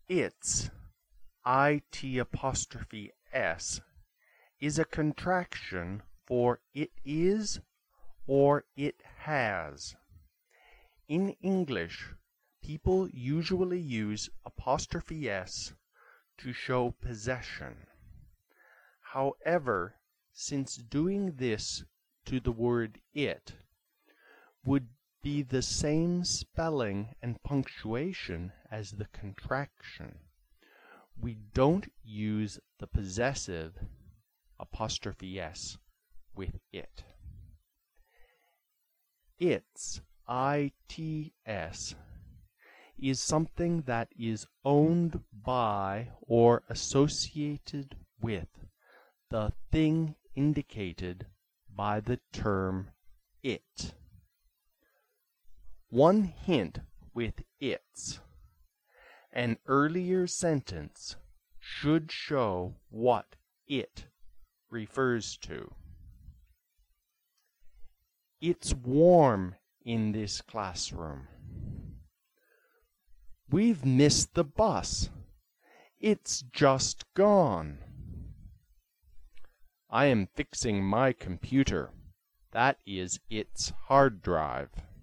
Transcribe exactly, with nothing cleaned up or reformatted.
Its, it apostrophe s, is a contraction for it is or it has. In English, people usually use apostrophe s to show possession. However, since doing this to the word it would be the same spelling and punctuation as the contraction, we don't use the possessive apostrophe s with it. Its, its, is something that is owned by or associated with the thing indicated by the term it. One hint with its: an earlier sentence should show what it refers to. It's warm in this classroom. We've missed the bus. It's just gone. I am fixing my computer. That is its hard drive.